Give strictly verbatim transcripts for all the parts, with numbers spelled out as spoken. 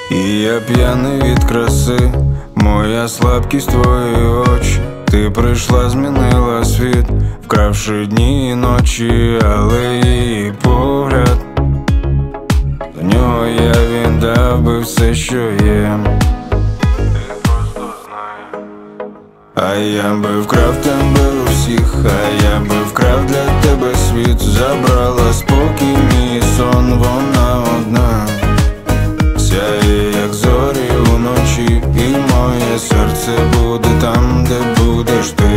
І я п'яний від краси, моя слабкість твої очі. Ти прийшла, змінила світ, вкравши дні і ночі, але її погляд, до нього я віддав би все, що є. Ти просто знай. А я би вкрав тебе у всіх, а я би вкрав для тебе світ. Забрала спокій, мій сон, вона одна, сяє, як зорі уночі, і моє серце буде там, де будеш ти.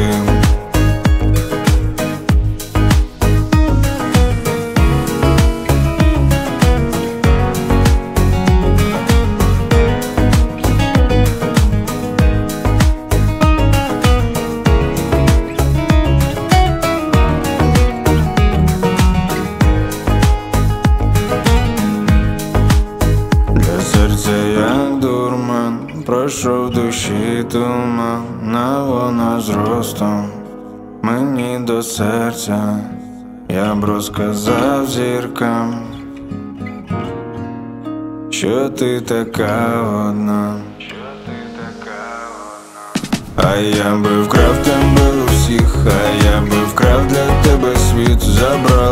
Серце як дурман, пройшов душі туман, а вона зростом мені до серця. Я б розказав зіркам, що ти така одна, а я би вкрав тебе у всіх, а я би вкрав для тебе світ. Забрав